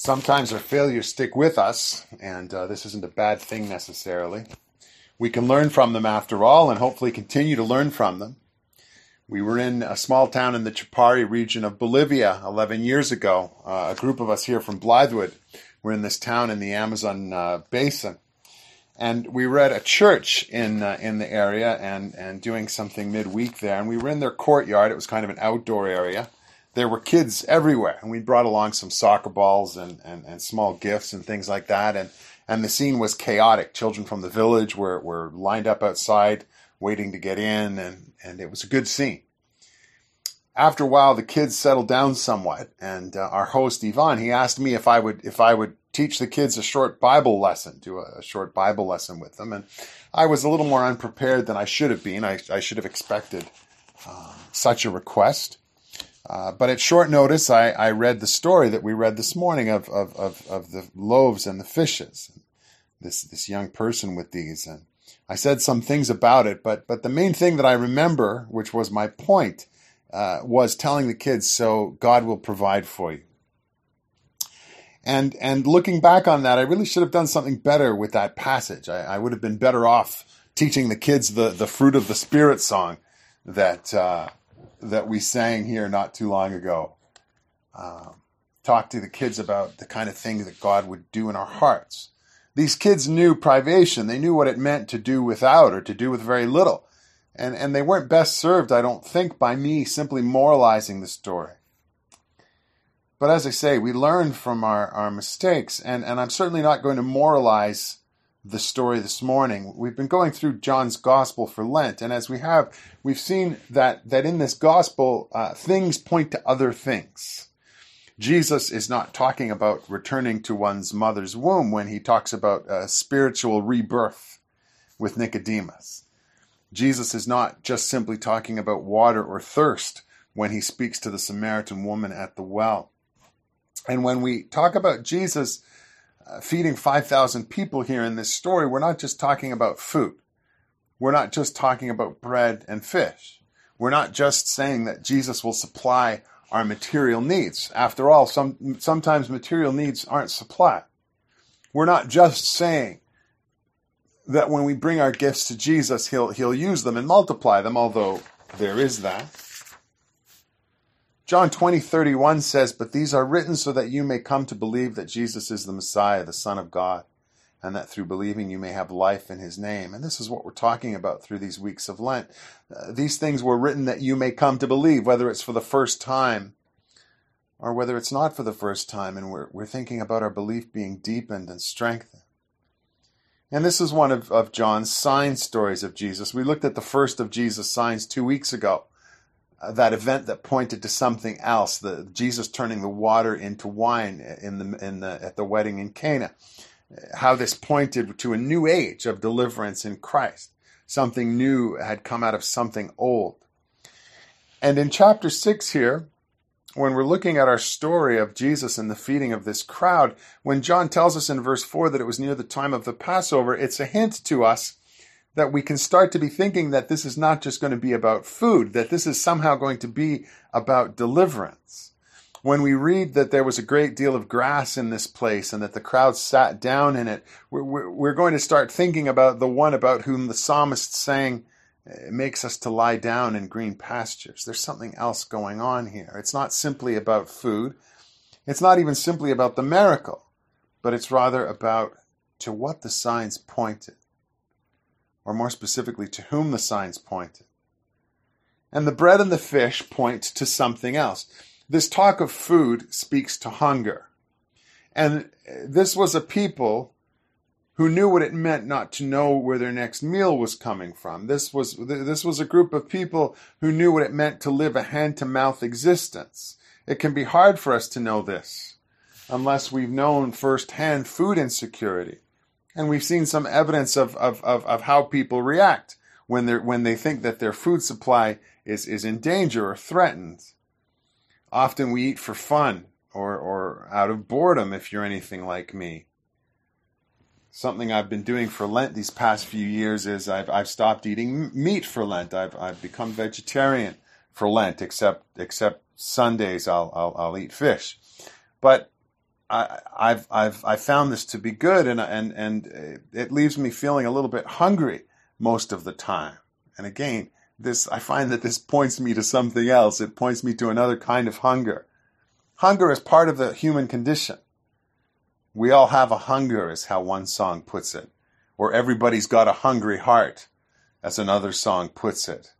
Sometimes our failures stick with us, and this isn't a bad thing necessarily. We can learn from them after all, and hopefully continue to learn from them. We were in a small town in the Chapare region of Bolivia 11 years ago. A group of us here from Blythewood were in this town in the Amazon basin. And we were at a church in the area and doing something midweek there. And we were in their courtyard. It was kind of an outdoor area. There were kids everywhere. And we brought along some soccer balls and small gifts and things like that. And the scene was chaotic. Children from the village were lined up outside waiting to get in. And it was a good scene. After a while, the kids settled down somewhat. And our host, Ivan, he asked me if I would teach the kids a short Bible lesson, do a short Bible lesson with them. And I was a little more unprepared than I should have been. I should have expected such a request. But at short notice, I read the story that we read this morning of the loaves and the fishes. This young person with these. And I said some things about it, but the main thing that I remember, which was my point, was telling the kids, so God will provide for you. And looking back on that, I really should have done something better with that passage. I would have been better off teaching the kids the fruit of the Spirit song that we sang here not too long ago. Talk to the kids about the kind of thing that God would do in our hearts. These kids knew privation. They knew what it meant to do without or to do with very little. And they weren't best served, I don't think, by me simply moralizing the story. But as I say, we learn from our mistakes, and I'm certainly not going to moralize the story this morning. We've been going through John's Gospel for Lent, and as we've seen that in this Gospel, things point to other things. Jesus is not talking about returning to one's mother's womb when he talks about spiritual rebirth with Nicodemus. Jesus is not just simply talking about water or thirst when he speaks to the Samaritan woman at the well. And when we talk about Jesus feeding 5,000 people here in this story, we're not just talking about food. We're not just talking about bread and fish. We're not just saying that Jesus will supply our material needs. After all, sometimes material needs aren't supplied. We're not just saying that when we bring our gifts to Jesus, he'll use them and multiply them, although there is that. John 20:31 says, "But these are written so that you may come to believe that Jesus is the Messiah, the Son of God, and that through believing you may have life in his name." And this is what we're talking about through these weeks of Lent. These things were written that you may come to believe, whether it's for the first time or whether it's not for the first time, and we're thinking about our belief being deepened and strengthened. And this is one of John's sign stories of Jesus. We looked at the first of Jesus' signs 2 weeks ago. That event that pointed to something else, Jesus turning the water into wine at the wedding in Cana. How this pointed to a new age of deliverance in Christ. Something new had come out of something old. And in chapter 6 here, when we're looking at our story of Jesus and the feeding of this crowd, when John tells us in verse 4 that it was near the time of the Passover, it's a hint to us that we can start to be thinking that this is not just going to be about food, that this is somehow going to be about deliverance. When we read that there was a great deal of grass in this place and that the crowd sat down in it, we're going to start thinking about the one about whom the psalmist sang, makes us to lie down in green pastures. There's something else going on here. It's not simply about food. It's not even simply about the miracle, but it's rather about to what the signs pointed. Or more specifically, to whom the signs pointed. And the bread and the fish point to something else. This talk of food speaks to hunger. And this was a people who knew what it meant not to know where their next meal was coming from. This was a group of people who knew what it meant to live a hand-to-mouth existence. It can be hard for us to know this unless we've known firsthand food insecurity. And we've seen some evidence of how people react when they think that their food supply is in danger or threatened. Often we eat for fun or out of boredom, if you're anything like me. Something I've been doing for Lent these past few years is I've stopped eating meat for Lent. I've become vegetarian for Lent, except Sundays I'll eat fish. But I've found this to be good, and it leaves me feeling a little bit hungry most of the time. And again, I find that this points me to something else. It points me to another kind of hunger. Hunger is part of the human condition. We all have a hunger, is how one song puts it. Or everybody's got a hungry heart, as another song puts it.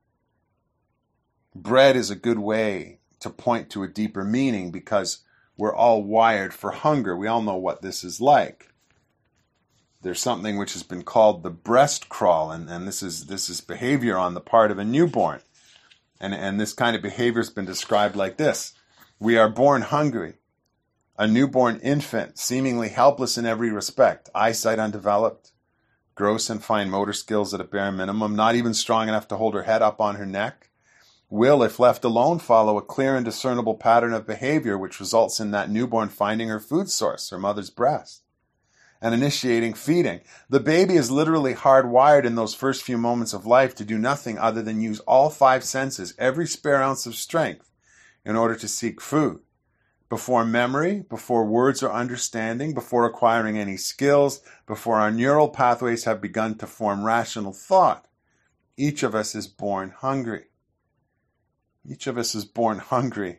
Bread is a good way to point to a deeper meaning because we're all wired for hunger. We all know what this is like. There's something which has been called the breast crawl, and this is behavior on the part of a newborn. And this kind of behavior has been described like this. We are born hungry. A newborn infant, seemingly helpless in every respect, eyesight undeveloped, gross and fine motor skills at a bare minimum, not even strong enough to hold her head up on her neck, will, if left alone, follow a clear and discernible pattern of behavior which results in that newborn finding her food source, her mother's breast, and initiating feeding. The baby is literally hardwired in those first few moments of life to do nothing other than use all 5 senses, every spare ounce of strength, in order to seek food. Before memory, before words or understanding, before acquiring any skills, before our neural pathways have begun to form rational thought, each of us is born hungry. Each of us is born hungry.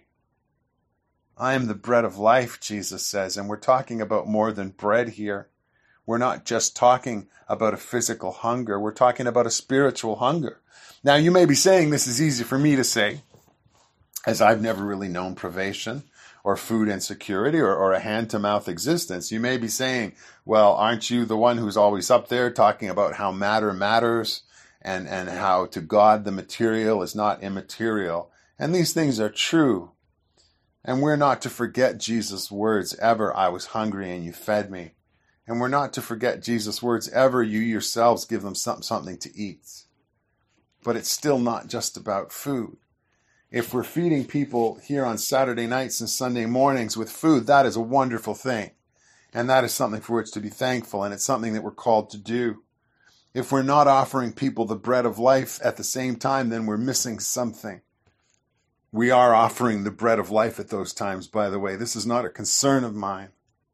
I am the bread of life, Jesus says, and we're talking about more than bread here. We're not just talking about a physical hunger. We're talking about a spiritual hunger. Now, you may be saying this is easy for me to say, as I've never really known privation or food insecurity or a hand-to-mouth existence. You may be saying, well, aren't you the one who's always up there talking about how matter matters and how to God the material is not immaterial? And these things are true. And we're not to forget Jesus' words ever, I was hungry and you fed me. And we're not to forget Jesus' words ever, you yourselves give them something to eat. But it's still not just about food. If we're feeding people here on Saturday nights and Sunday mornings with food, that is a wonderful thing. And that is something for which to be thankful, and it's something that we're called to do. If we're not offering people the bread of life at the same time, then we're missing something. We are offering the bread of life at those times, by the way. This is not a concern of mine.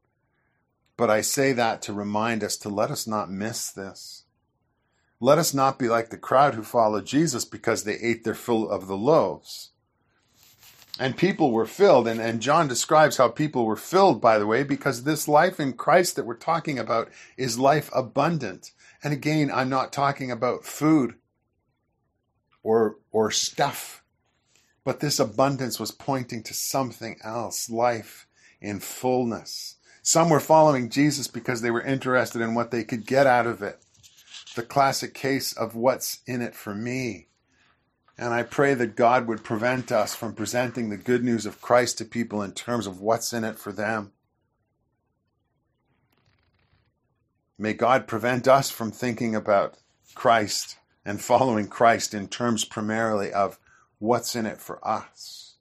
But I say that to remind us to let us not miss this. Let us not be like the crowd who followed Jesus because they ate their fill of the loaves. And people were filled, and John describes how people were filled, by the way, because this life in Christ that we're talking about is life abundant. And again, I'm not talking about food or stuff. But this abundance was pointing to something else, life in fullness. Some were following Jesus because they were interested in what they could get out of it. The classic case of what's in it for me. And I pray that God would prevent us from presenting the good news of Christ to people in terms of what's in it for them. May God prevent us from thinking about Christ and following Christ in terms primarily of what's in it for us.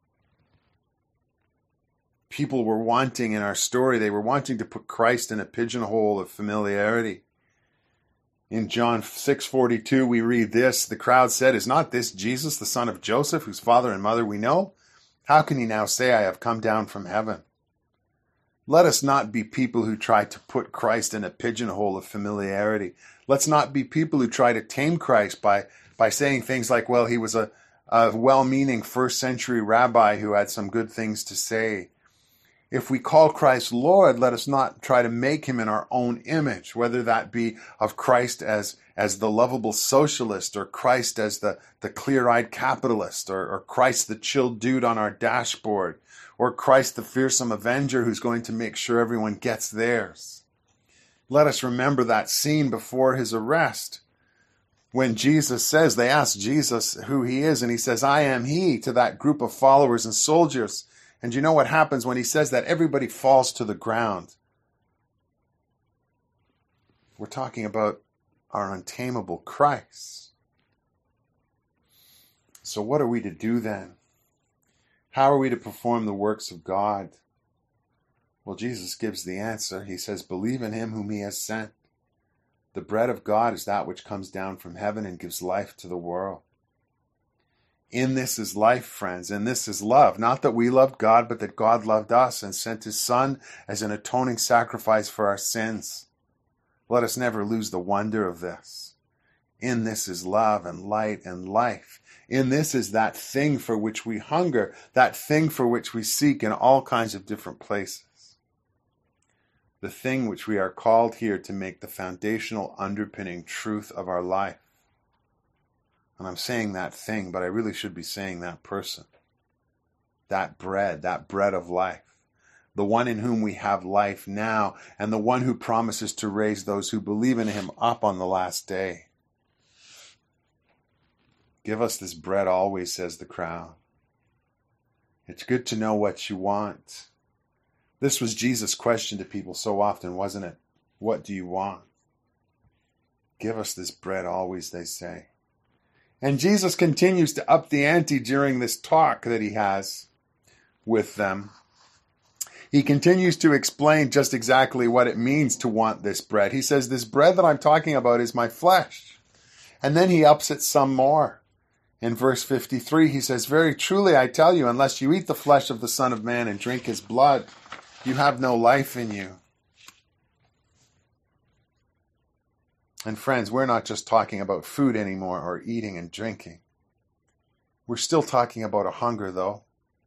People were wanting, in our story, they were wanting to put Christ in a pigeonhole of familiarity. In John 6:42, we read this, the crowd said, "Is not this Jesus, the son of Joseph, whose father and mother we know? How can he now say, I have come down from heaven?" Let us not be people who try to put Christ in a pigeonhole of familiarity. Let's not be people who try to tame Christ by saying things like, well, he was a well-meaning first century rabbi who had some good things to say. If we call Christ Lord, let us not try to make him in our own image, whether that be of Christ as the lovable socialist, or Christ as the clear-eyed capitalist, or Christ the chill dude on our dashboard, or Christ the fearsome avenger who's going to make sure everyone gets theirs. Let us remember that scene before his arrest. When Jesus says, they ask Jesus who he is, and he says, I am he, to that group of followers and soldiers. And you know what happens when he says that? Everybody falls to the ground. We're talking about our untamable Christ. So what are we to do then? How are we to perform the works of God? Well, Jesus gives the answer. He says, believe in him whom he has sent. The bread of God is that which comes down from heaven and gives life to the world. In this is life, friends, and this is love. Not that we loved God, but that God loved us and sent his Son as an atoning sacrifice for our sins. Let us never lose the wonder of this. In this is love and light and life. In this is that thing for which we hunger, that thing for which we seek in all kinds of different places. The thing which we are called here to make the foundational underpinning truth of our life. And I'm saying that thing, but I really should be saying that person. That bread of life. The one in whom we have life now, and the one who promises to raise those who believe in him up on the last day. Give us this bread always, says the crowd. It's good to know what you want. This was Jesus' question to people so often, wasn't it? What do you want? Give us this bread always, they say. And Jesus continues to up the ante during this talk that he has with them. He continues to explain just exactly what it means to want this bread. He says, this bread that I'm talking about is my flesh. And then he ups it some more. In verse 53, he says, very truly I tell you, unless you eat the flesh of the Son of Man and drink his blood, you have no life in you. And friends, we're not just talking about food anymore or eating and drinking. We're still talking about a hunger, though.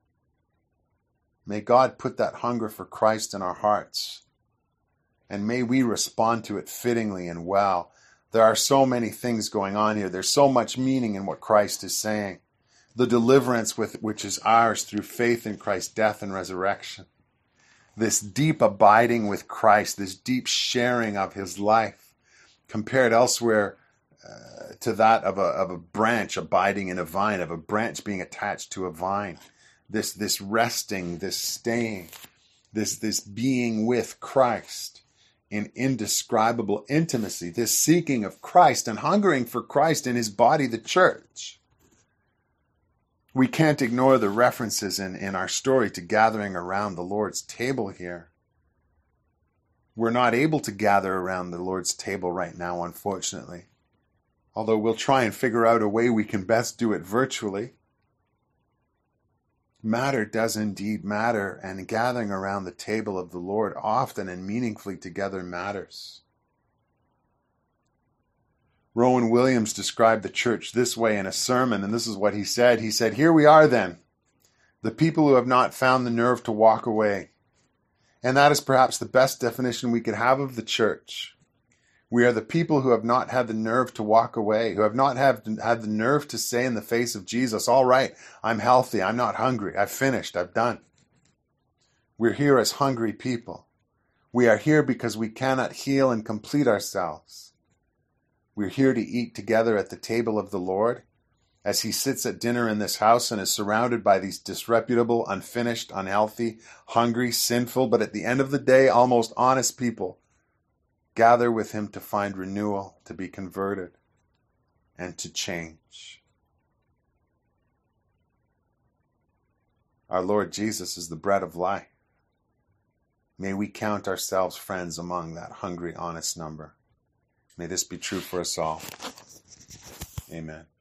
May God put that hunger for Christ in our hearts. And may we respond to it fittingly and well. There are so many things going on here. There's so much meaning in what Christ is saying. The deliverance which is ours through faith in Christ's death and resurrection. This deep abiding with Christ, this deep sharing of his life, compared elsewhere to that of a branch abiding in a vine, of a branch being attached to a vine. This resting, this staying, this being with Christ in indescribable intimacy, this seeking of Christ and hungering for Christ in his body, the church. We can't ignore the references in our story to gathering around the Lord's table here. We're not able to gather around the Lord's table right now, unfortunately. Although we'll try and figure out a way we can best do it virtually. Matter does indeed matter, and gathering around the table of the Lord often and meaningfully together matters. Rowan Williams described the church this way in a sermon, and this is what he said. He said, here we are then, the people who have not found the nerve to walk away. And that is perhaps the best definition we could have of the church. We are the people who have not had the nerve to walk away, who have not had the nerve to say in the face of Jesus, all right, I'm healthy, I'm not hungry, I've finished, I've done. We're here as hungry people. We are here because we cannot heal and complete ourselves. We're here to eat together at the table of the Lord as he sits at dinner in this house and is surrounded by these disreputable, unfinished, unhealthy, hungry, sinful, but at the end of the day, almost honest people. Gather with him to find renewal, to be converted, and to change. Our Lord Jesus is the bread of life. May we count ourselves friends among that hungry, honest number. May this be true for us all. Amen.